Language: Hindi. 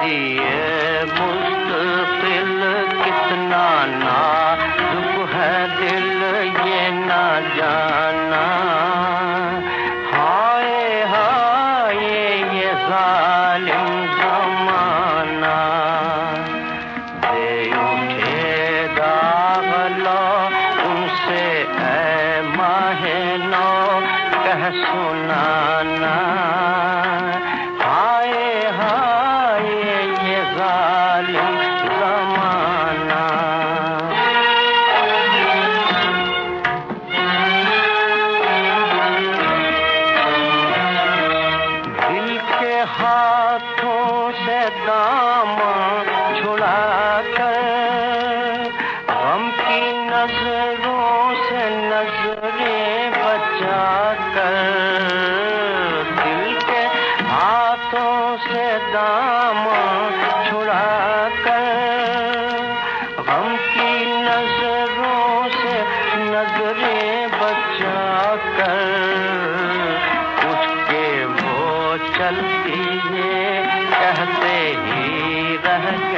ये मुस्तकिल कितना नाजुक है दिल ये ना जाना। हाय हाय ये जालिम ज़माना, दे उठे दाग लो तुमसे ऐ माहे नौ कह सुनाना। हाय हाय ये जालिम ज़माना। दिल के हाथों से दामन छुड़ा कर, गम की नजरों से नजरें बचा कर, दिल के हाथों से दामन छुड़ा कर, गम की नजरों से नजरें बचा कर, उठ के वो चलती है कहते ही रह